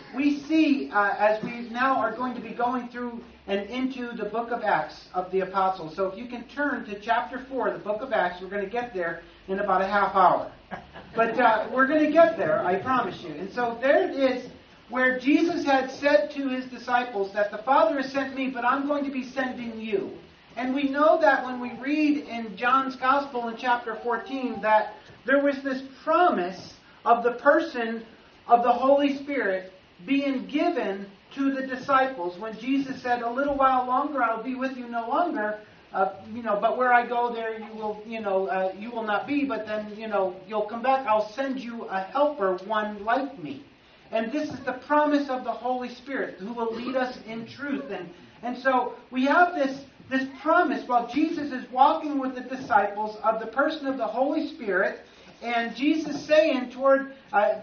we see, as we now are going to be going through and into the book of Acts of the Apostles. So if you can turn to chapter 4, the book of Acts, we're going to get there in about a half hour. But we're going to get there, I promise you. And so there it is, where Jesus had said to his disciples that the Father has sent me, but I'm going to be sending you. And we know that when we read in John's Gospel in chapter 14 that there was this promise of the person of the Holy Spirit being given to the disciples when Jesus said, a little while longer I'll be with you no longer, but where I go there you will not be, but then, you'll come back. I'll send you a helper, one like me. And this is the promise of the Holy Spirit who will lead us in truth. And so we have this promise while Jesus is walking with the disciples of the person of the Holy Spirit. And Jesus saying toward,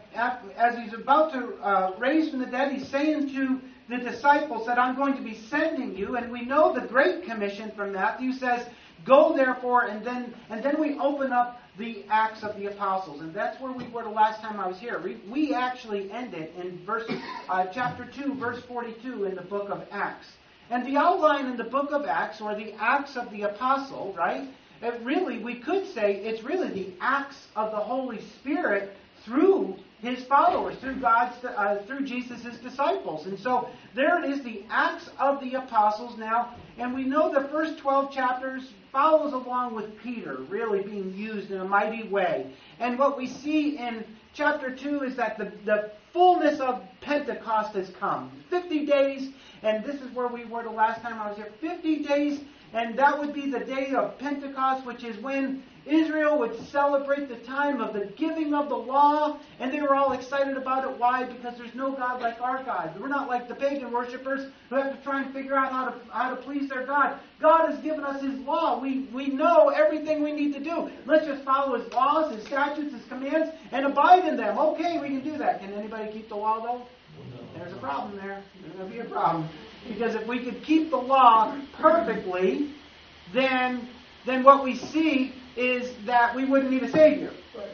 as he's about to raise from the dead, he's saying to the disciples that I'm going to be sending you. And we know the Great Commission from Matthew says, go therefore, and then we open up the Acts of the Apostles. And that's where we were the last time I was here. We actually ended in chapter 2, verse 42 in the book of Acts. And the outline in the book of Acts, or the Acts of the Apostle, right? We could say it's really the acts of the Holy Spirit through his followers, through Jesus' disciples. And so there it is, the Acts of the Apostles now. And we know the first 12 chapters follows along with Peter really being used in a mighty way. And what we see in chapter 2 is that the fullness of Pentecost has come. 50 days, and this is where we were the last time I was here. 50 days, and that would be the day of Pentecost, which is when Israel would celebrate the time of the giving of the law, and they were all excited about it. Why? Because there's no God like our God. We're not like the pagan worshipers who have to try and figure out how to please their God. God has given us His law. We know everything we need to do. Let's just follow His laws, His statutes, His commands, and abide in them. Okay, we can do that. Can anybody keep the law, though? There's a problem there. There's going to be a problem. Because if we could keep the law perfectly, then what we see is that we wouldn't need a Savior.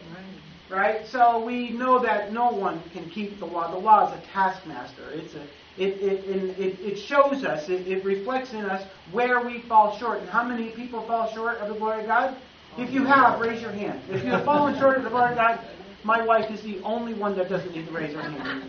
Right? So we know that no one can keep the law. The law is a taskmaster. It shows us, it reflects in us where we fall short. And how many people fall short of the glory of God? If you have, raise your hand. If you have fallen short of the glory of God, my wife is the only one that doesn't need to raise her hand.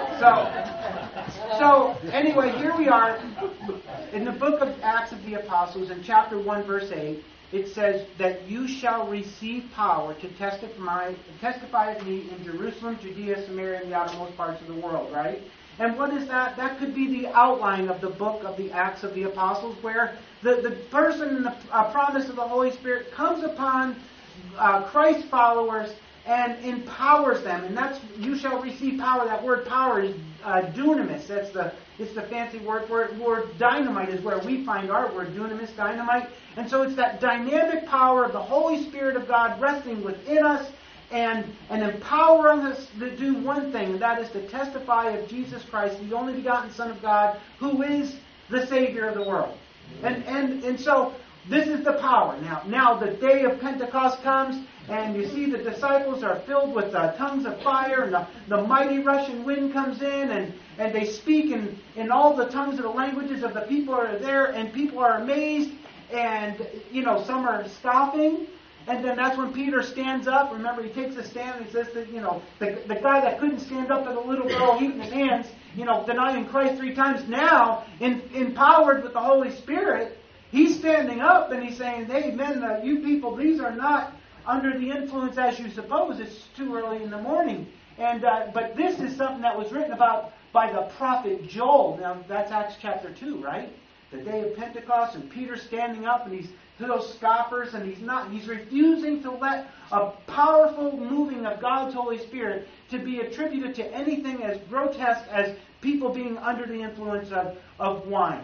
So anyway, here we are in the book of Acts of the Apostles, in chapter 1, verse 8. It says that you shall receive power to testify of me in Jerusalem, Judea, Samaria, and the outermost parts of the world, right? And what is that? That could be the outline of the book of the Acts of the Apostles, where the person and the promise of the Holy Spirit comes upon Christ's followers and empowers them. And that's, you shall receive power. That word power is dunamis. It's the fancy word for it. Word dynamite is where we find our word, dunamis, dynamite. And so it's that dynamic power of the Holy Spirit of God resting within us and empowering us to do one thing, and that is to testify of Jesus Christ, the only begotten Son of God, who is the Savior of the world. And so this is the power. Now the day of Pentecost comes, and you see the disciples are filled with tongues of fire, and the mighty rushing wind comes in, and they speak in all the tongues of the languages of the people who are there, and people are amazed, and some are scoffing. And then that's when Peter stands up. Remember, he takes a stand and he says that, the guy that couldn't stand up to the little girl heating his hands, denying Christ 3 times, now, empowered with the Holy Spirit, he's standing up and he's saying, hey, men, you people, these are not under the influence as you suppose. It's too early in the morning. But this is something that was written about by the prophet Joel. Now, that's Acts chapter 2, right? The day of Pentecost, and Peter standing up, and he's to those scoffers, and he's refusing to let a powerful moving of God's Holy Spirit to be attributed to anything as grotesque as people being under the influence of wine.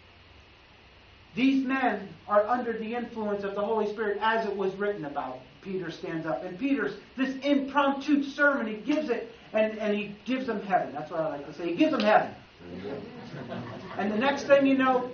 These men are under the influence of the Holy Spirit as it was written about. Peter stands up, and Peter's this impromptu sermon, he gives it, and he gives them heaven. That's what I like to say. He gives them heaven. And the next thing you know,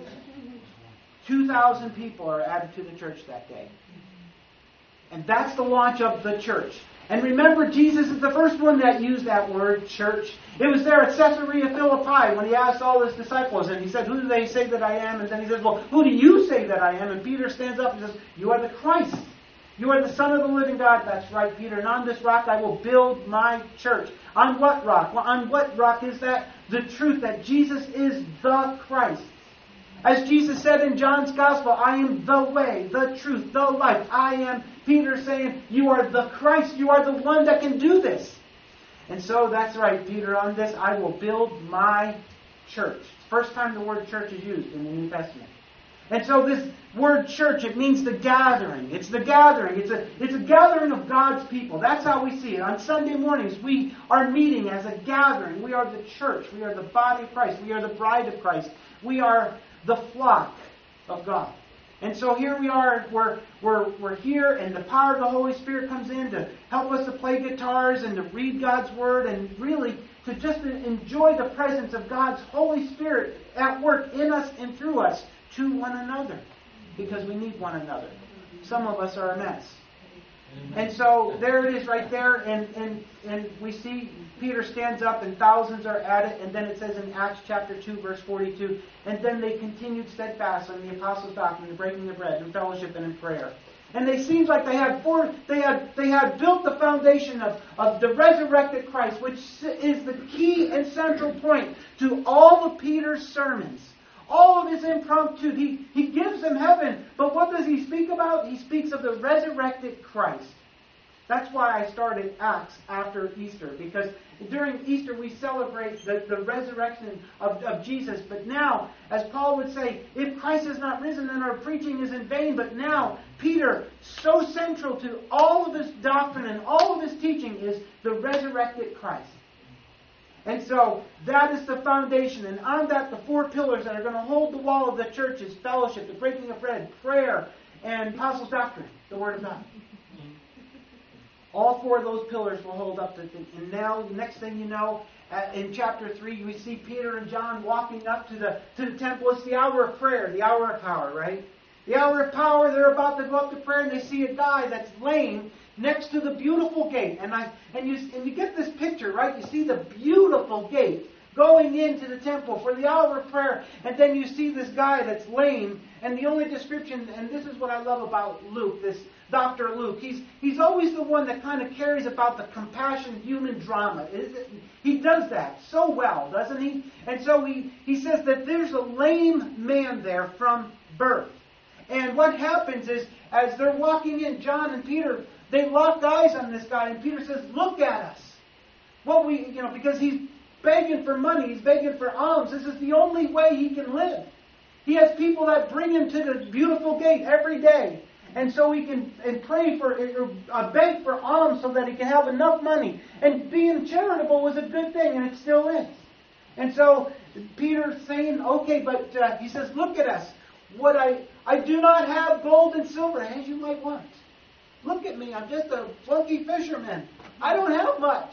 2,000 people are added to the church that day. And that's the launch of the church. And remember, Jesus is the first one that used that word, church. It was there at Caesarea Philippi when he asked all his disciples, and he said, who do they say that I am? And then he says, well, who do you say that I am? And Peter stands up and says, you are the Christ. You are the Son of the living God. That's right, Peter. And on this rock I will build my church. On what rock? Well, on what rock is that? The truth that Jesus is the Christ. As Jesus said in John's Gospel, I am the way, the truth, the life. I am Peter saying, you are the Christ. You are the one that can do this. And so that's right, Peter. On this I will build my church. First time the word church is used in the New Testament. And so this word church, it means the gathering. It's the gathering. It's a gathering of God's people. That's how we see it. On Sunday mornings, we are meeting as a gathering. We are the church. We are the body of Christ. We are the bride of Christ. We are the flock of God. And so here we are, we're here, and the power of the Holy Spirit comes in to help us to play guitars and to read God's Word and really to just enjoy the presence of God's Holy Spirit at work in us and through us to one another. Because we need one another. Some of us are a mess. And so there it is right there, and we see Peter stands up and thousands are at it, and then it says in Acts chapter 2 verse 42, and then they continued steadfast on the apostles' doctrine, the breaking of bread, and fellowship, and in prayer. And it seems like they had built the foundation of the resurrected Christ, which is the key and central point to all of Peter's sermons. All of his impromptu, he gives them heaven, but what does he speak about? He speaks of the resurrected Christ. That's why I started Acts after Easter, because during Easter we celebrate the resurrection of Jesus. But now, as Paul would say, if Christ is not risen, then our preaching is in vain. But now, Peter, so central to all of his doctrine and all of his teaching is the resurrected Christ. And so, that is the foundation. And on that, the four pillars that are going to hold the wall of the church is fellowship, the breaking of bread, prayer, and apostles' doctrine, the Word of God. All four of those pillars will hold up. And now, the next thing you know, in chapter 3, we see Peter and John walking up to the temple. It's the hour of prayer, the hour of power, right? The hour of power, they're about to go up to prayer, and they see a guy that's lame next to the beautiful gate. And you get this picture, right? You see the beautiful gate going into the temple for the hour of prayer. And then you see this guy that's lame. And the only description, and this is what I love about Luke, this Dr. Luke. He's always the one that kind of cares about the compassion human drama. He does that so well, doesn't he? And so he says that there's a lame man there from birth. And what happens is, as they're walking in, John and Peter, they lock eyes on this guy, and Peter says, look at us. Because he's begging for money, he's begging for alms. This is the only way he can live. He has people that bring him to the beautiful gate every day. And so he can pray for, beg for alms so that he can have enough money. And being charitable was a good thing, and it still is. And so Peter's saying, okay, but he says, look at us. What I do not have gold and silver, as you might want. Look at me, I'm just a flunky fisherman. I don't have much.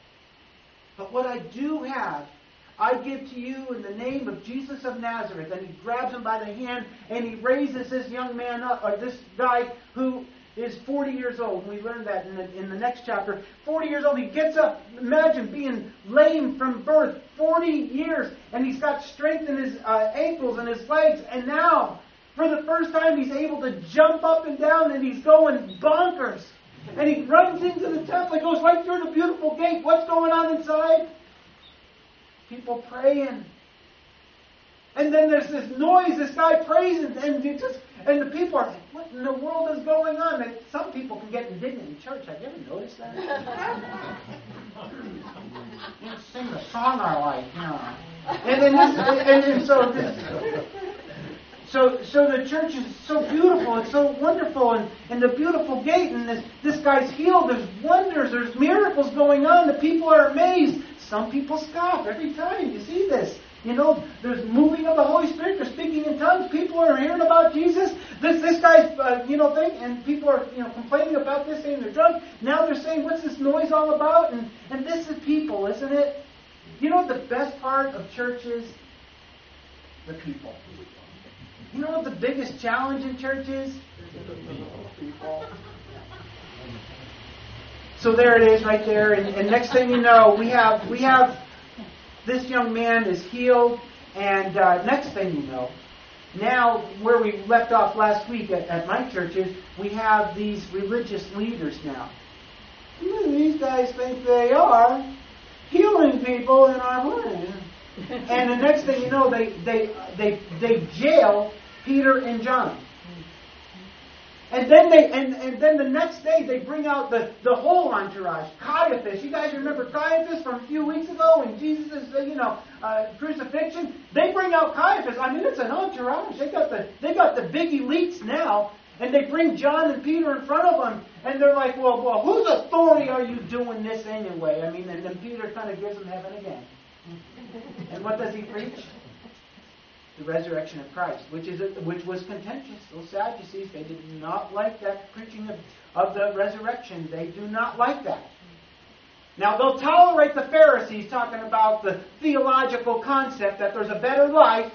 But what I do have, I give to you in the name of Jesus of Nazareth. And he grabs him by the hand and he raises this young man up, or this guy who is 40 years old. We learned that in the next chapter. 40 years old, he gets up. Imagine being lame from birth, 40 years, and he's got strength in his ankles and his legs. And now, for the first time, he's able to jump up and down, and he's going bonkers. And he runs into the temple. He goes right through the beautiful gate. What's going on inside? People praying. And then there's this noise. This guy prays, and the people are like, what in the world is going on? And some people can get indignant in church. Have you ever noticed that? You sing the song I like, So the church is so beautiful, it's so wonderful, and the beautiful gate, and this guy's healed, there's wonders, there's miracles going on, the people are amazed. Some people scoff every time you see this. There's moving of the Holy Spirit, they're speaking in tongues, people are hearing about Jesus, this guy's, thing, and people are, complaining about this, saying they're drunk. Now they're saying, what's this noise all about? And this is people, isn't it? You know what the best part of church is? The people. You know what the biggest challenge in church is? People. So there it is right there. And next thing you know, we have this young man is healed. And next thing you know, now where we left off last week at my church is we have these religious leaders now. These guys think they are healing people in our morning. And the next thing you know, they jail Peter and John. And then the next day they bring out the whole entourage. Caiaphas, you guys remember Caiaphas from a few weeks ago in Jesus' crucifixion? They bring out Caiaphas. I mean, it's an entourage. They got the big elites now, and they bring John and Peter in front of them, and they're like, well, whose authority are you doing this anyway? I mean, and then Peter kind of gives them heaven again. And what does he preach? The resurrection of Christ, which was contentious. Those Sadducees, they did not like that preaching of the resurrection. They do not like that. Now, they'll tolerate the Pharisees talking about the theological concept that there's a better life,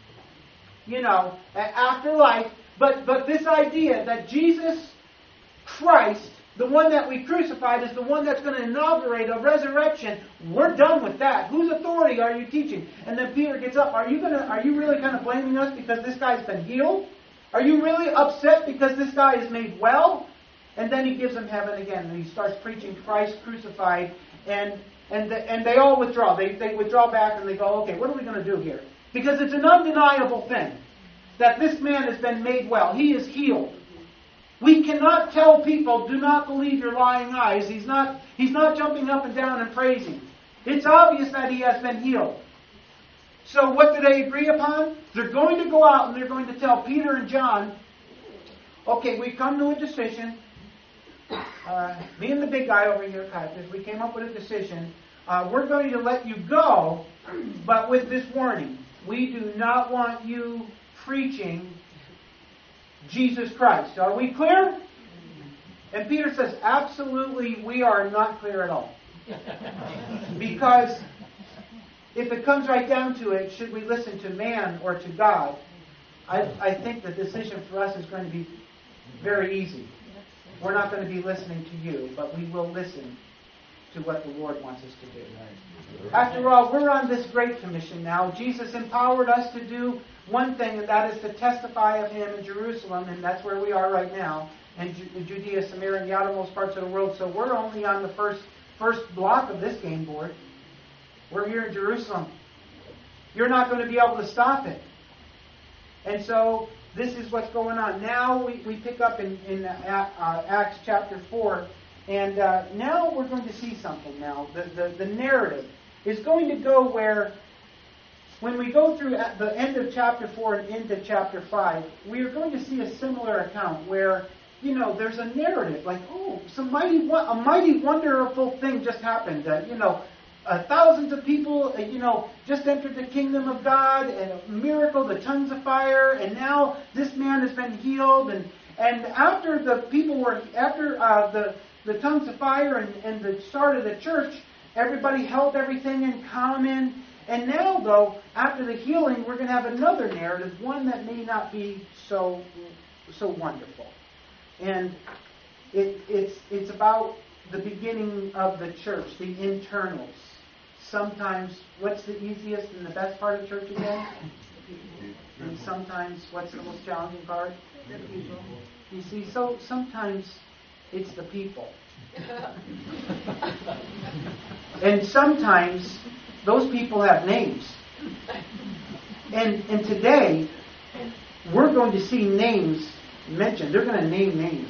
after life. But this idea that Jesus Christ, the one that we crucified, is the one that's going to inaugurate a resurrection. We're done with that. Whose authority are you teaching? And then Peter gets up. Are you really kind of blaming us because this guy's been healed? Are you really upset because this guy is made well? And then he gives them heaven again, and he starts preaching Christ crucified, and they all withdraw. They withdraw back and they go, okay, what are we going to do here? Because it's an undeniable thing that this man has been made well. He is healed. We cannot tell people, do not believe your lying eyes. He's not jumping up and down and praising. It's obvious that he has been healed. So what do they agree upon? They're going to go out and they're going to tell Peter and John, okay, we come to a decision. Me and the big guy over here, Caiaphas, we came up with a decision. We're going to let you go, but with this warning. We do not want you preaching Jesus Christ. Are we clear? And Peter says, absolutely, we are not clear at all. Because if it comes right down to it, should we listen to man or to God? I think the decision for us is going to be very easy. We're not going to be listening to you, but we will listen to what the Lord wants us to do. After all, we're on this great commission now. Jesus empowered us to do one thing, and that is to testify of Him in Jerusalem, and that's where we are right now, in Judea, Samaria, and the outermost parts of the world. So we're only on the first block of this game board. We're here in Jerusalem. You're not going to be able to stop it. And so this is what's going on. Now we pick up in Acts chapter 4, and now we're going to see something now. The narrative is going to go where, when we go through at the end of chapter 4 and into chapter 5, we are going to see a similar account where, there's a narrative like, a mighty wonderful thing just happened. Thousands of people, just entered the kingdom of God, and a miracle, the tongues of fire, and now this man has been healed. And after the tongues of fire and the start of the church, everybody held everything in common. And now, though, after the healing, we're going to have another narrative, one that may not be so wonderful. And it's about the beginning of the church, the internals. Sometimes, what's the easiest and the best part of church again? And sometimes, what's the most challenging part? The people. You see, so sometimes it's the people. And sometimes those people have names. And today, we're going to see names mentioned. They're going to name names.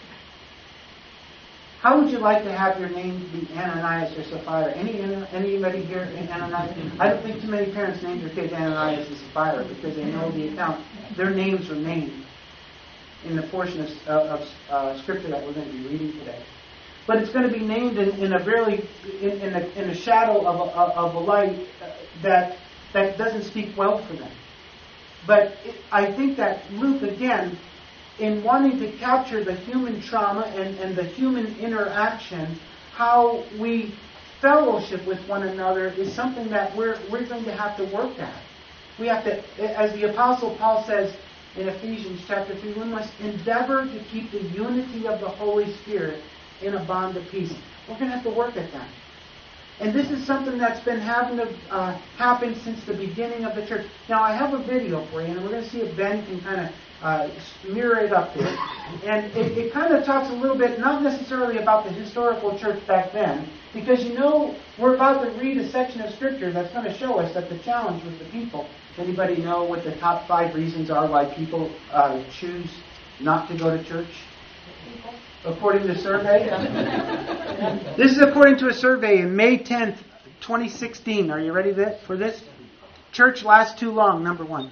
How would you like to have your name be Ananias or Sapphira? Anybody here in Ananias? I don't think too many parents named their kids Ananias and Sapphira because they know the account. Their names were named in the portion of scripture that we're going to be reading today. But it's going to be named in a shadow of a light that doesn't speak well for them. But I think that Luke, again, in wanting to capture the human trauma and the human interaction, how we fellowship with one another is something that we're going to have to work at. We have to, as the Apostle Paul says in Ephesians chapter 3, we must endeavor to keep the unity of the Holy Spirit in a bond of peace. We're going to have to work at that. And this is something that's been having to happen since the beginning of the church. Now, I have a video for you, and we're going to see if Ben can kind of mirror it up there. And it kind of talks a little bit, not necessarily about the historical church back then, because we're about to read a section of Scripture that's going to show us that the challenge was the people. Anybody know what the top 5 reasons are why people choose not to go to church? According to the survey? This is according to a survey in May 10th, 2016. Are you ready for this? Church lasts too long, number 1.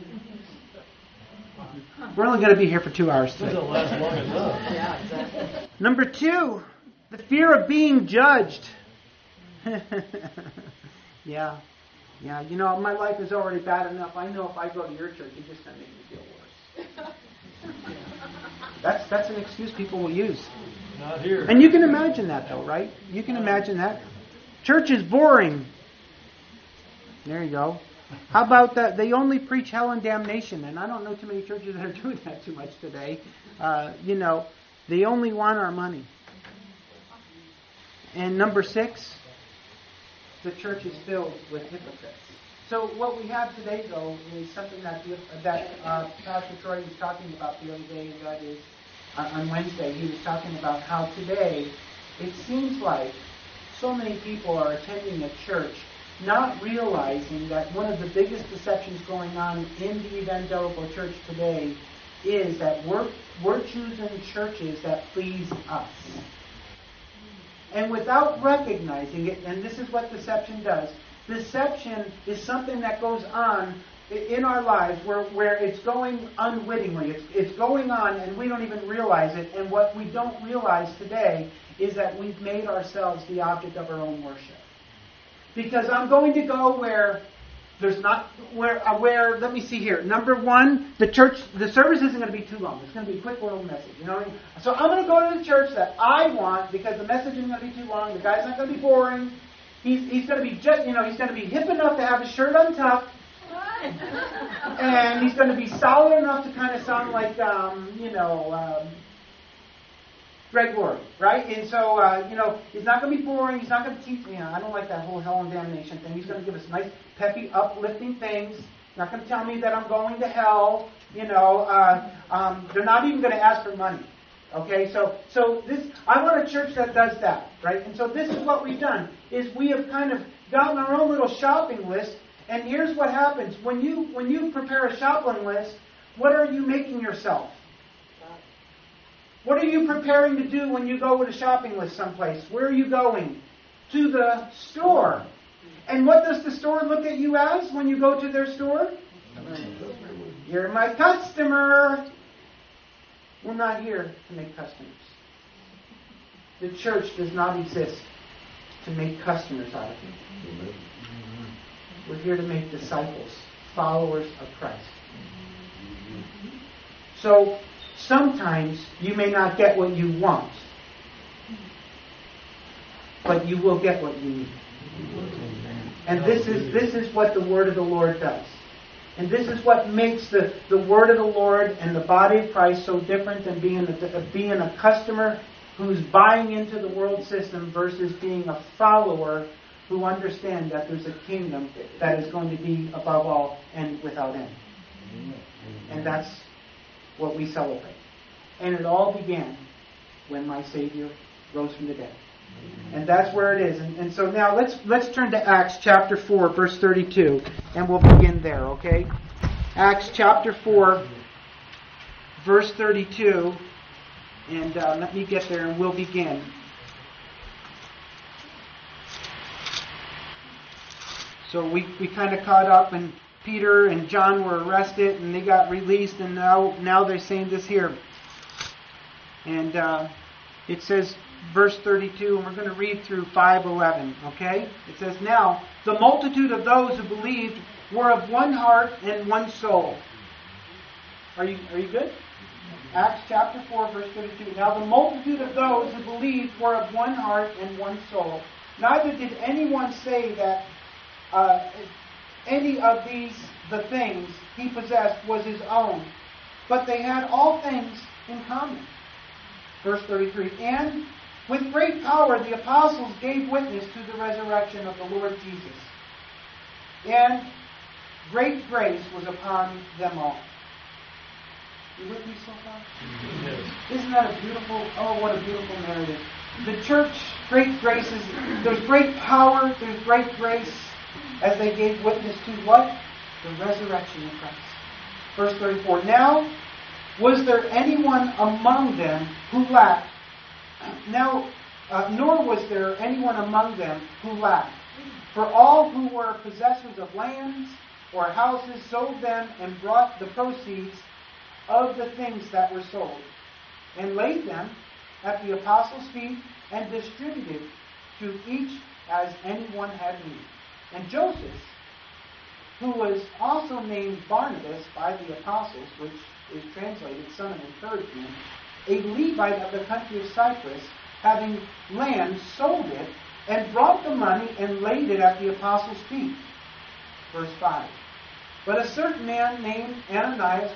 We're only going to be here for 2 hours today. Doesn't last long enough. Number 2, the fear of being judged. Yeah. My life is already bad enough. I know if I go to your church, you're just going to make me feel worse. That's an excuse people will use. Not here. And you can imagine that, though, right? You can imagine that. Church is boring. There you go. How about that? They only preach hell and damnation, and I don't know too many churches that are doing that too much today. They only want our money. And number 6, the church is filled with hypocrites. So what we have today, though, is something that Pastor Troy was talking about the other day, and that is on Wednesday. He was talking about how today it seems like so many people are attending a church not realizing that one of the biggest deceptions going on in the evangelical church today is that we're choosing churches that please us. And without recognizing it, and this is what deception does, deception is something that goes on in our lives where it's going unwittingly. It's going on and we don't even realize it. And what we don't realize today is that we've made ourselves the object of our own worship. Because I'm going to go where there's not, where let me see here. Number 1, the service isn't going to be too long. It's going to be a quick little message. You know what I mean? So I'm going to go to the church that I want because the message isn't going to be too long. The guy's not going to be boring. He's going to be just, he's going to be hip enough to have his shirt untucked. And he's going to be solid enough to kind of sound like, Greg Laurie, right? And so, he's not going to be boring. He's not going to teach me. I don't like that whole hell and damnation thing. He's going to give us nice, peppy, uplifting things. He's not going to tell me that I'm going to hell. They're not even going to ask for money. Okay, so this, I want a church that does that, right? And so this is what we've done, is we have kind of gotten our own little shopping list, and here's what happens. When you prepare a shopping list, what are you making yourself? What are you preparing to do when you go with a shopping list someplace? Where are you going? To the store. And what does the store look at you as when you go to their store? You're my customer. We're not here to make customers. The church does not exist to make customers out of you. We're here to make disciples, followers of Christ. So, sometimes you may not get what you want, but you will get what you need. And this is what the Word of the Lord does. And this is what makes the Word of the Lord and the body of Christ so different than being a customer who's buying into the world system versus being a follower who understands that there's a kingdom that is going to be above all and without end. And that's what we celebrate. And it all began when my Savior rose from the dead. And that's where it is. And so now let's turn to Acts chapter 4, verse 32, and we'll begin there, okay? Acts chapter 4, verse 32, and let me get there and we'll begin. So we kind of caught up, and Peter and John were arrested, and they got released, and now they're saying this here. And it says, verse 32, and we're going to read through 5:11, okay? It says, "Now the multitude of those who believed were of one heart and one soul." Are you good? Acts chapter 4, verse 32. "Now the multitude of those who believed were of one heart and one soul. Neither did anyone say that any of the things he possessed was his own, but they had all things in common." Verse 33, "And With great power, the apostles gave witness to the resurrection of the Lord Jesus. And great grace was upon them all. You with me so far? Yes. Isn't that a beautiful, oh, what a beautiful narrative. The church, great graces, there's great power, there's great grace as they gave witness to what? The resurrection of Christ. Verse 34, now was there anyone among them who lacked? Nor was there anyone among them who lacked. For all who were possessors of lands or houses sold them and brought the proceeds of the things that were sold, and laid them at the apostles' feet, and distributed to each as anyone had need. And Joseph, who was also named Barnabas by the apostles, which is translated son of encouragement, a Levite of the country of Cyprus, having land, sold it, and brought the money and laid it at the apostles' feet. Verse 5. But a certain man named Ananias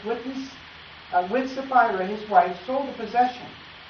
with Sapphira his wife sold a possession.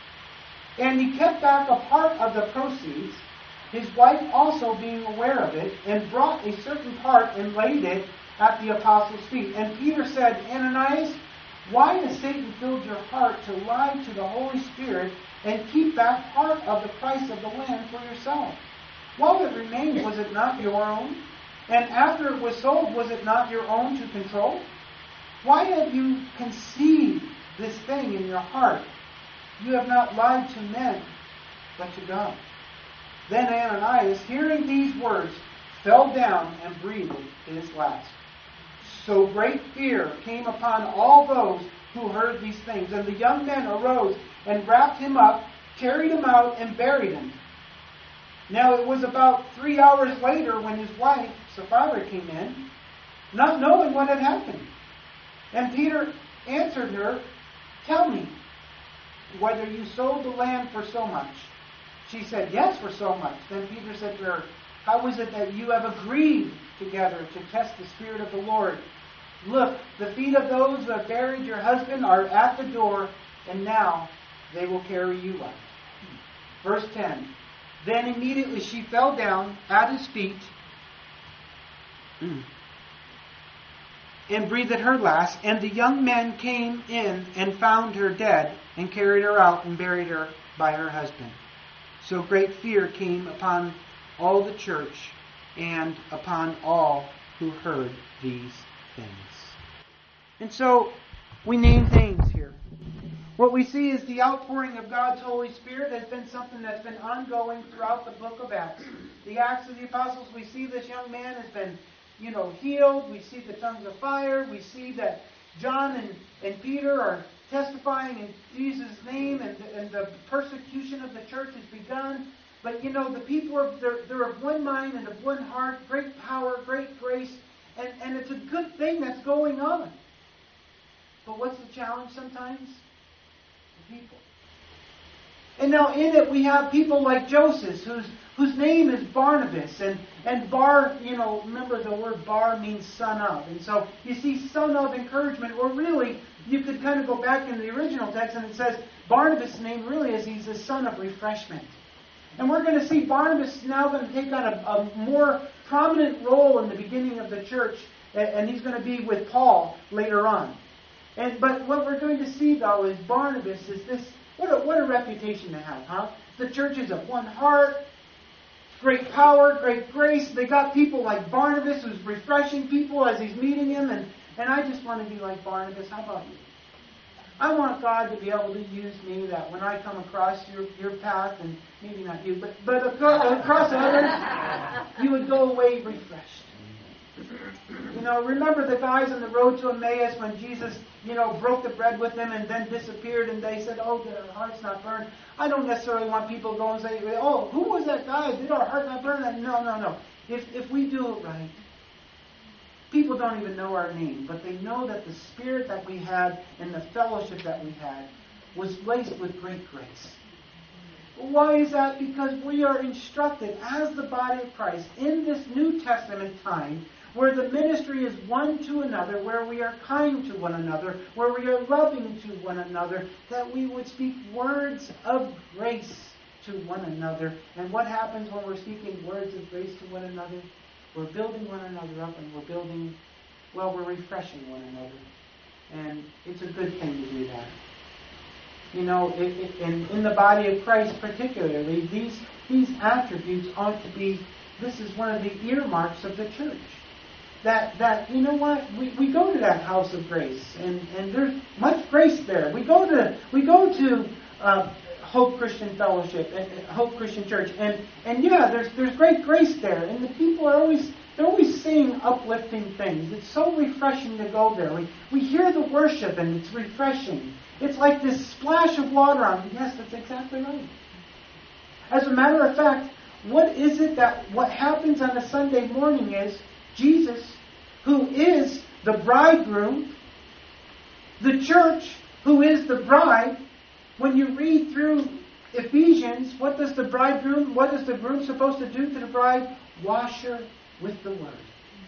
And he kept back a part of the proceeds, his wife also being aware of it, and brought a certain part and laid it at the apostles' feet. And Peter said, Ananias, why has Satan filled your heart to lie to the Holy Spirit and keep back part of the price of the land for yourself? While it remained, was it not your own? And after it was sold, was it not your own to control? Why have you conceived this thing in your heart? You have not lied to men, but to God. Then Ananias, hearing these words, fell down and breathed his last. So great fear came upon all those who heard these things. And the young men arose and wrapped him up, carried him out, and buried him. Now it was about 3 hours later when his wife, Sapphira, came in, not knowing what had happened. And Peter answered her, tell me, whether you sold the land for so much. She said, yes, for so much. Then Peter said to her, how is it that you have agreed together to test the Spirit of the Lord? Look, the feet of those who have buried your husband are at the door, and now they will carry you out. Verse 10. Then immediately she fell down at his feet and breathed her last. And the young men came in and found her dead, and carried her out and buried her by her husband. So great fear came upon all the church and upon all who heard these things. And so we name names here. What we see is the outpouring of God's Holy Spirit has been something that's been ongoing throughout the book of Acts. The Acts of the Apostles, we see this young man has been, healed. We see the tongues of fire. We see that John and Peter are testifying in Jesus' name, and the persecution of the church has begun. But the people they're of one mind and of one heart, great power, great grace, and it's a good thing that's going on. But what's the challenge sometimes? The people. And now in it we have people like Joseph, whose name is Barnabas, and Bar, remember the word Bar means son of. And so you see son of encouragement, or really you could kind of go back in the original text and it says Barnabas' name really is he's the son of refreshment. And we're going to see Barnabas now going to take on a more prominent role in the beginning of the church, and he's going to be with Paul later on. But what we're going to see though is Barnabas is this, what a reputation to have, huh? The church is of one heart, great power, great grace. They got people like Barnabas who's refreshing people as he's meeting him, and I just want to be like Barnabas. How about you? I want God to be able to use me, that when I come across your path, and maybe not you, but across others, you would go away refreshed. Remember the guys on the road to Emmaus when Jesus, broke the bread with them and then disappeared, and they said, oh, did our hearts not burn? I don't necessarily want people to go and say, oh, who was that guy? Did our heart not burn? No. If we do it right, people don't even know our name, but they know that the Spirit that we had and the fellowship that we had was laced with great grace. Why is that? Because we are instructed as the body of Christ in this New Testament time, where the ministry is one to another, where we are kind to one another, where we are loving to one another, that we would speak words of grace to one another. And what happens when we're speaking words of grace to one another? We're building one another up, and we're refreshing one another. And it's a good thing to do that. You know, in the body of Christ particularly, these attributes ought to be, this is one of the earmarks of the church. That you know what, we go to that house of grace, and there's much grace there. We go to Hope Christian Fellowship and Hope Christian Church, and yeah, there's great grace there, and the people are always saying uplifting things. It's so refreshing to go there. We hear the worship, and it's refreshing. It's like this splash of water on me. Yes, that's exactly right. As a matter of fact, what happens on a Sunday morning is Jesus, who is the bridegroom, the church, who is the bride. When you read through Ephesians, what is the groom supposed to do to the bride? Wash her with the word.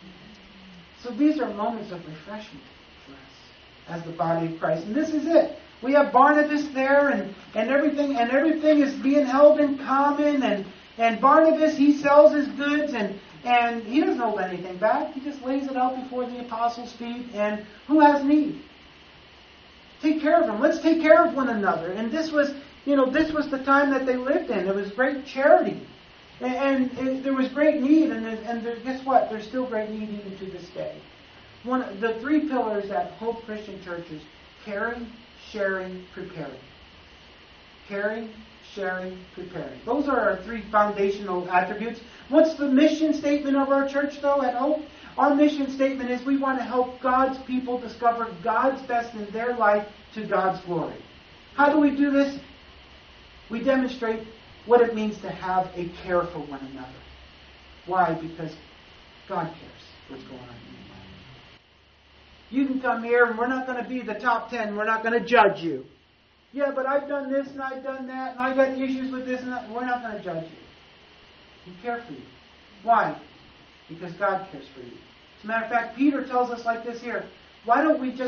So these are moments of refreshment for us as the body of Christ. And this is it. We have Barnabas there, and everything is being held in common, and Barnabas, he sells his goods, and he doesn't hold anything back. He just lays it out before the apostles' feet. And who has need? Take care of them. Let's take care of one another. And this was the time that they lived in. It was great charity. And there was great need. And guess what? There's still great need even to this day. The three pillars at Hope Christian Church is caring, sharing, preparing. Caring, sharing, preparing. Those are our three foundational attributes. What's the mission statement of our church, though, at Hope? Our mission statement is we want to help God's people discover God's best in their life to God's glory. How do we do this? We demonstrate what it means to have a care for one another. Why? Because God cares what's going on in your life. You can come here and we're not going to be the top 10. We're not going to judge you. Yeah, but I've done this and I've done that, and I've got issues with this and that. We're not going to judge you. We care for you. Why? Because God cares for you. As a matter of fact, Peter tells us like this here. Why don't we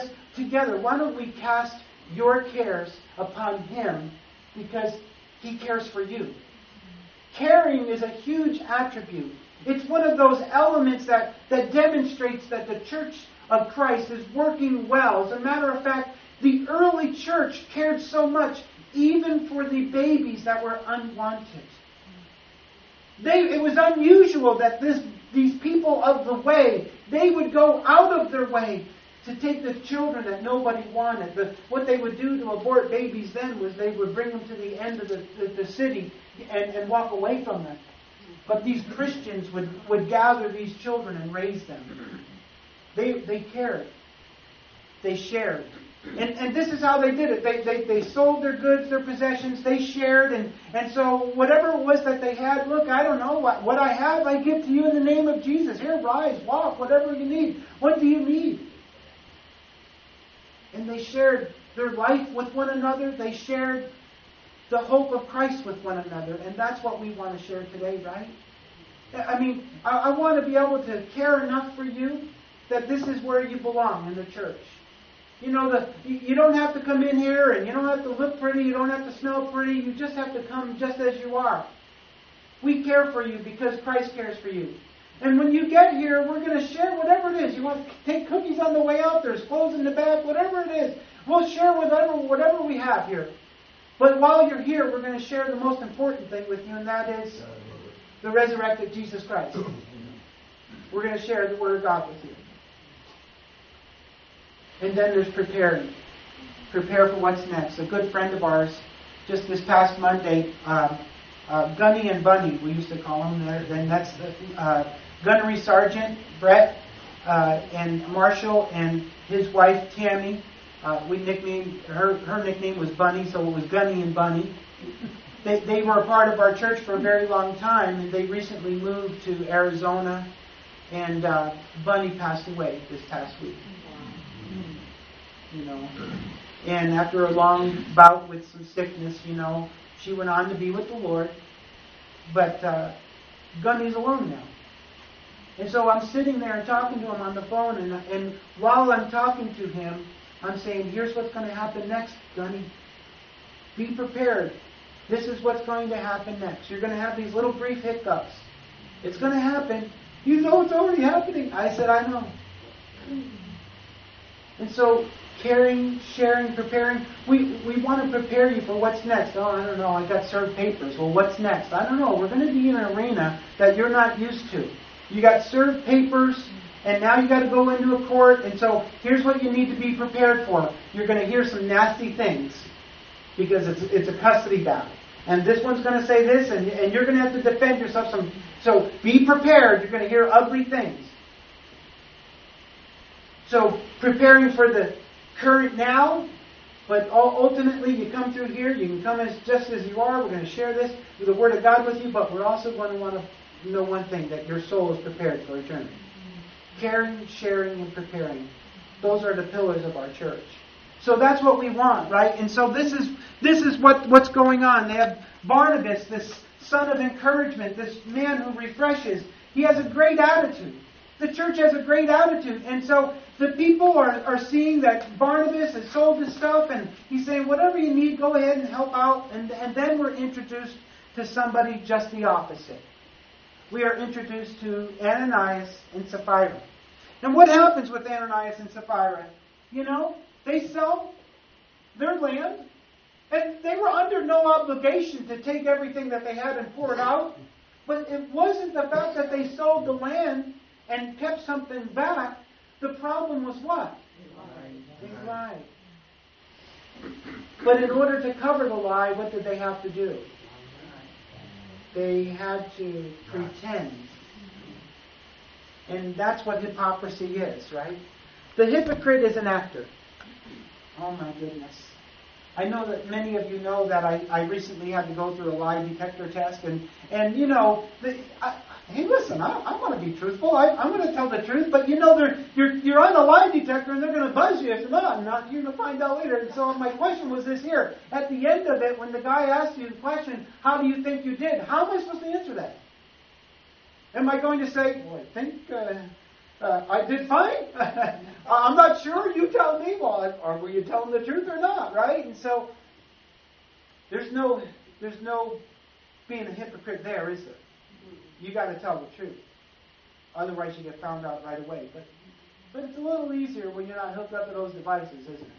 cast your cares upon Him, because He cares for you. Caring is a huge attribute. It's one of those elements that demonstrates that the church of Christ is working well. As a matter of fact, the early church cared so much, even for the babies that were unwanted. It was unusual that these people of the way, they would go out of their way to take the children that nobody wanted. What they would do to abort babies then was they would bring them to the end of the city and walk away from them. But these Christians would gather these children and raise them. They cared. They shared. And this is how they did it. They sold their goods, their possessions, they shared, and so whatever it was that they had, look, I don't know, what I have I give to you in the name of Jesus. Here, rise, walk, whatever you need. What do you need? And they shared their life with one another. They shared the hope of Christ with one another. And that's what we want to share today, right? I mean, I want to be able to care enough for you that this is where you belong in the church. You know, you don't have to come in here and you don't have to look pretty, you don't have to smell pretty, you just have to come just as you are. We care for you because Christ cares for you. And when you get here, we're going to share whatever it is. You want to take cookies on the way out, there's clothes in the bag, whatever it is. We'll share whatever we have here. But while you're here, we're going to share the most important thing with you, and that is the resurrected Jesus Christ. We're going to share the Word of God with you. And then there's preparing. Prepare for what's next. A good friend of ours, just this past Monday, Gunny and Bunny, we used to call them. Then that's the Gunnery Sergeant Brett and Marshall and his wife Tammy. We nicknamed her nickname was Bunny, so it was Gunny and Bunny. They were a part of our church for a very long time, and they recently moved to Arizona. And Bunny passed away this past week. You know, and after a long bout with some sickness, you know, she went on to be with the Lord. But Gunny's alone now. And so I'm sitting there and talking to him on the phone, and while I'm talking to him, I'm saying, here's what's going to happen next, Gunny. Be prepared this is what's going to happen next. You're going to have these little brief hiccups. It's going to happen. You know it's already happening. I said, I know. And so, caring, sharing, preparing. We want to prepare you for what's next. Oh, I don't know. I got served papers. Well, what's next? I don't know. We're going to be in an arena that you're not used to. You got served papers, and now you got to go into a court. And so, here's what you need to be prepared for. You're going to hear some nasty things because it's a custody battle. And this one's going to say this, and you're going to have to defend yourself. So be prepared. You're going to hear ugly things. So preparing for the current now, but ultimately you come through here. You can come just as you are. We're going to share this with the Word of God with you, but we're also going to want to know one thing, that your soul is prepared for eternity. Caring, sharing, and preparing. Those are the pillars of our church. So that's what we want, right? And so this is what's going on. They have Barnabas, this son of encouragement, this man who refreshes. He has a great attitude. The church has a great attitude. And so the people are seeing that Barnabas has sold his stuff, and he's saying, whatever you need, go ahead and help out. And then we're introduced to somebody just the opposite. We are introduced to Ananias and Sapphira. And what happens with Ananias and Sapphira? You know, they sell their land, and they were under no obligation to take everything that they had and pour it out. But it wasn't the fact that they sold the land and kept something back. The problem was what? They lied. But in order to cover the lie, what did they have to do? They had to pretend. And that's what hypocrisy is, right? The hypocrite is an actor. Oh my goodness. I know that many of you know that I recently had to go through a lie detector test. And you know, hey, listen, I want to be truthful. I'm going to tell the truth. But you know, you're on a lie detector and they're going to buzz you if you're not. You're going to find out later. And so my question was this here. At the end of it, when the guy asked you the question, how do you think you did? How am I supposed to answer that? Am I going to say, well, I think I did fine? I'm not sure. You tell me. Well, or were you telling the truth or not, right? And so there's no being a hypocrite there, is there? You got to tell the truth. Otherwise, you get found out right away. But it's a little easier when you're not hooked up to those devices, isn't it?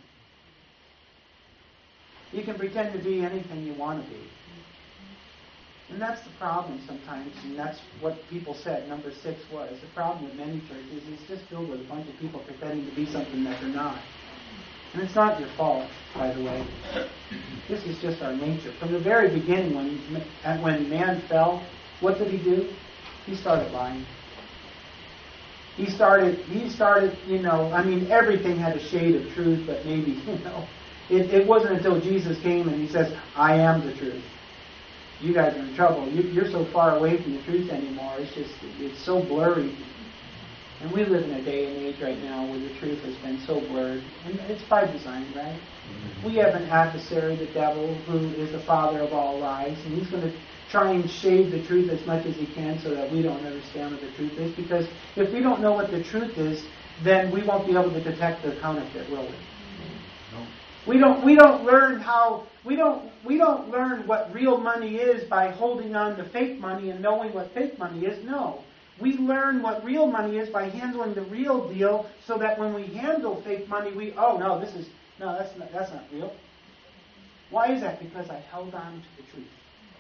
You can pretend to be anything you want to be. And that's the problem sometimes, and that's what people said, number 6 was. The problem with many churches is it's just filled with a bunch of people pretending to be something that they're not. And it's not your fault, by the way. This is just our nature. From the very beginning, when man fell, what did he do? He started lying. He started, everything had a shade of truth, but maybe, it wasn't until Jesus came and he says, I am the truth. You guys are in trouble. You're so far away from the truth anymore. It's so blurry. And we live in a day and age right now where the truth has been so blurred. And it's by design, right? Mm-hmm. We have an adversary, the devil, who is the father of all lies. And he's going to try and shade the truth as much as he can so that we don't understand what the truth is. Because if we don't know what the truth is, then we won't be able to detect the counterfeit, will we? No. We don't learn what real money is by holding on to fake money and knowing what fake money is. No. We learn what real money is by handling the real deal, so that when we handle fake money, that's not real. Why is that? Because I held on to the truth.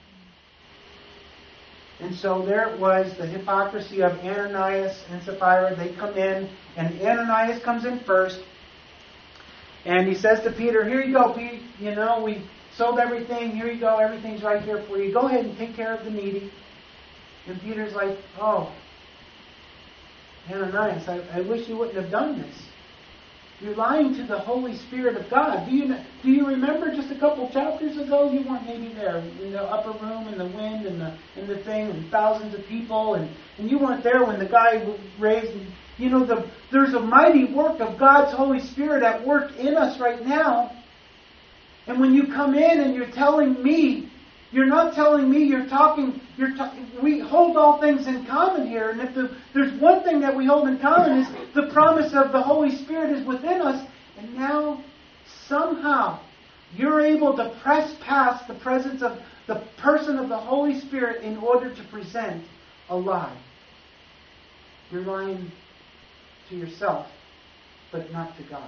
And so there was the hypocrisy of Ananias and Sapphira. They come in, and Ananias comes in first. And he says to Peter, here you go, Pete. We sold everything. Here you go. Everything's right here for you. Go ahead and take care of the needy. And Peter's like, oh, Ananias, I wish you wouldn't have done this. You're lying to the Holy Spirit of God. Do you remember just a couple chapters ago? You weren't maybe there in the upper room, in the wind, and the thing, and thousands of people, and you weren't there when the guy raised. There's a mighty work of God's Holy Spirit at work in us right now. And when you come in and you're telling me, you're not telling me, you're talking. We hold all things in common here. And if there's one thing that we hold in common is the promise of the Holy Spirit is within us. And now, somehow, you're able to press past the presence of the person of the Holy Spirit in order to present a lie. You're lying to yourself, but not to God.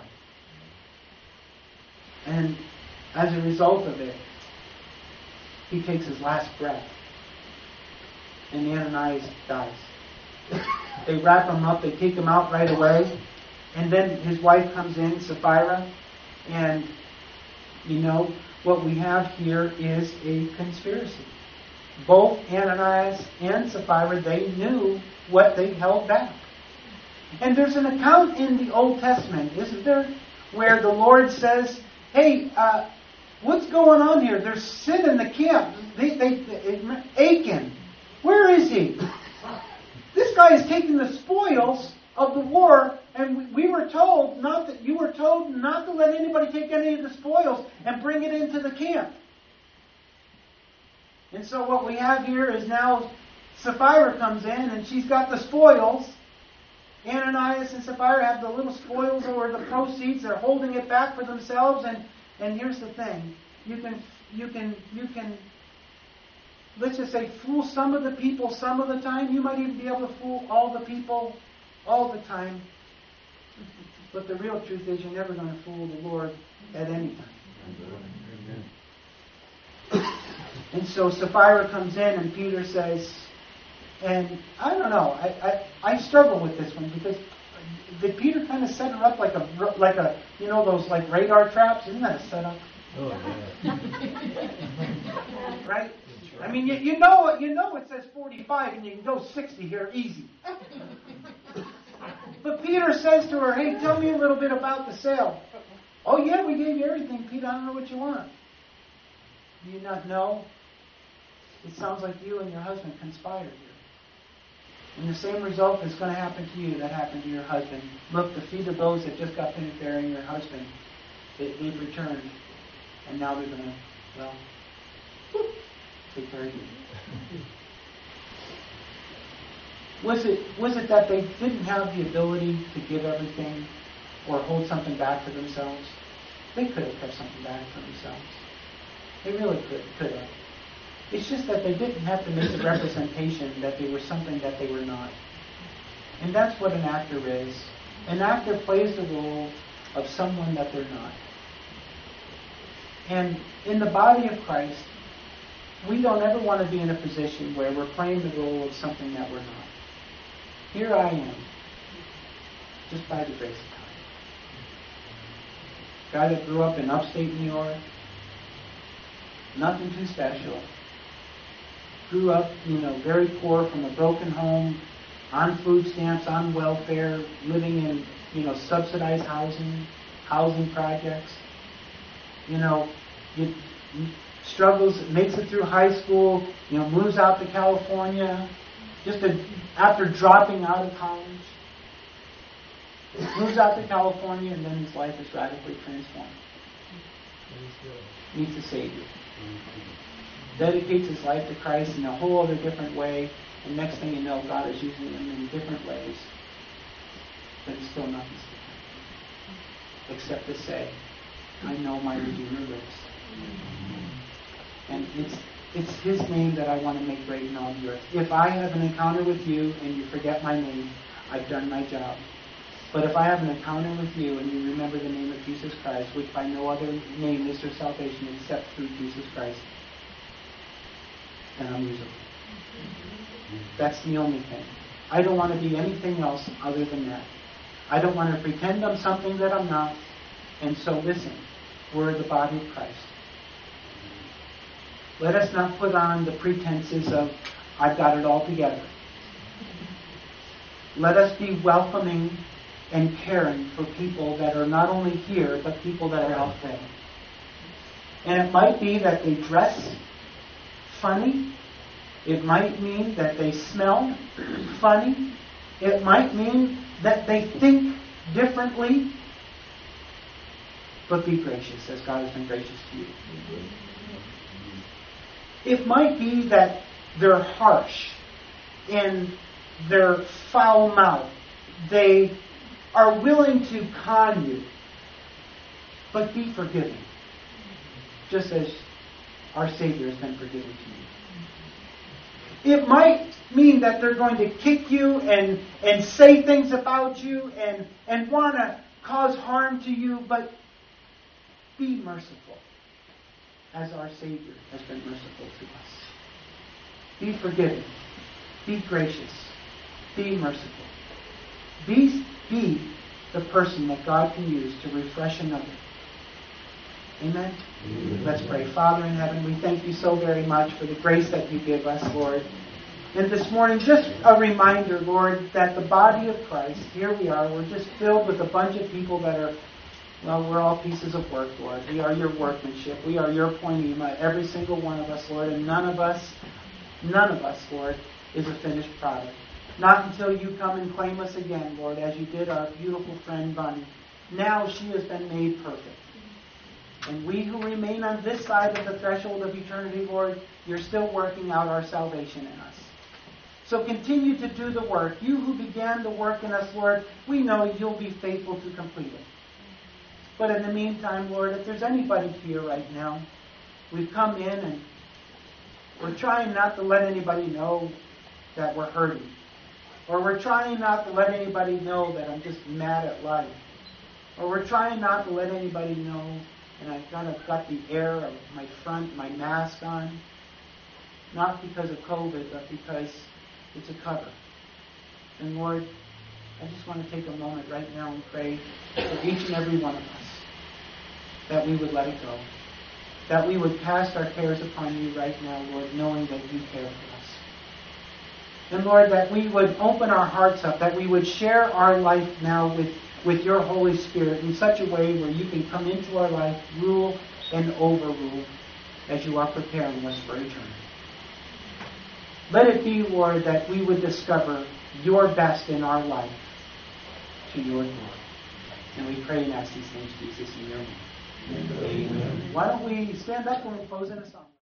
And as a result of it, he takes his last breath. And Ananias dies. They wrap him up, they take him out right away. And then his wife comes in, Sapphira. And, what we have here is a conspiracy. Both Ananias and Sapphira, they knew what they held back. And there's an account in the Old Testament, isn't there, where the Lord says, hey, what's going on here? There's sin in the camp. Achan, where is he? This guy is taking the spoils of the war, and you were told not to let anybody take any of the spoils and bring it into the camp. And so what we have here is now Sapphira comes in, and she's got the spoils. Ananias and Sapphira have the little spoils or the proceeds. They're holding it back for themselves. And here's the thing: you can, let's just say, fool some of the people some of the time. You might even be able to fool all the people all the time. But the real truth is, you're never going to fool the Lord at any time. And so Sapphira comes in, and Peter says, and I don't know, I struggle with this one, because did Peter kind of set her up like a those like radar traps? Isn't that a setup? Oh, yeah. Right? I mean, you know it says 45, and you can go 60 here easy. But Peter says to her, hey, tell me a little bit about the sale. Oh yeah, we gave you everything, Peter. I don't know what you want. Do you not know? It sounds like you and your husband conspired here. And the same result is going to happen to you that happened to your husband. Look, the feet of those that just got finished burying your husband, they've returned. And now they're going to, take care of you. Was it that they didn't have the ability to give everything or hold something back for themselves? They could have kept something back for themselves. They really could have. It's just that they didn't have to make the representation that they were something that they were not. And that's what an actor is. An actor plays the role of someone that they're not. And in the body of Christ, we don't ever want to be in a position where we're playing the role of something that we're not. Here I am, just by the grace of God. Guy that grew up in upstate New York, nothing too special. Grew up, very poor, from a broken home, on food stamps, on welfare, living in, subsidized housing projects. Struggles, makes it through high school, moves out to California, after dropping out of college. Moves out to California, and then his life is radically transformed. Meets a Savior. Dedicates his life to Christ in a whole other different way, and next thing you know, God is using him in different ways. But it's still nothing except to say, I know my Redeemer lives. And it's his name that I want to make great in all the earth. If I have an encounter with you and you forget my name, I've done my job. But if I have an encounter with you and you remember the name of Jesus Christ, which by no other name is there salvation except through Jesus Christ, then I'm usable. That's the only thing. I don't want to be anything else other than that. I don't want to pretend I'm something that I'm not. And so listen, we're the body of Christ. Let us not put on the pretenses of, I've got it all together. Let us be welcoming and caring for people that are not only here, but people that are out there. And it might be that they dress funny. It might mean that they smell funny. It might mean that they think differently. But be gracious, as God has been gracious to you. It might be that they're harsh in their foul mouth. They are willing to con you. But be forgiving. Just as our Savior has been forgiven to you. It might mean that they're going to kick you and say things about you and want to cause harm to you, but be merciful as our Savior has been merciful to us. Be forgiving. Be gracious. Be merciful. Be the person that God can use to refresh another. Amen? Let's pray. Father in heaven, we thank you so very much for the grace that you give us, Lord. And this morning, just a reminder, Lord, that the body of Christ, here we are, we're just filled with a bunch of people that are, well, we're all pieces of work, Lord. We are your workmanship. We are your poiema, every single one of us, Lord. And none of us, Lord, is a finished product. Not until you come and claim us again, Lord, as you did our beautiful friend Bunny. Now she has been made perfect. And we who remain on this side of the threshold of eternity, Lord, you're still working out our salvation in us. So continue to do the work. You who began the work in us, Lord, we know you'll be faithful to complete it. But in the meantime, Lord, if there's anybody here right now, we've come in and we're trying not to let anybody know that we're hurting. Or we're trying not to let anybody know that I'm just mad at life. Or we're trying not to let anybody know, and I've kind of got the air of my mask on. Not because of COVID, but because it's a cover. And Lord, I just want to take a moment right now and pray for each and every one of us that we would let it go. That we would cast our cares upon you right now, Lord, knowing that you care for us. And Lord, that we would open our hearts up, that we would share our life now with your Holy Spirit in such a way where you can come into our life, rule and overrule as you are preparing us for eternity. Let it be, Lord, that we would discover your best in our life to your glory. And we pray and ask these things, Jesus, in your name. Amen. Why don't we stand up when we close in a song?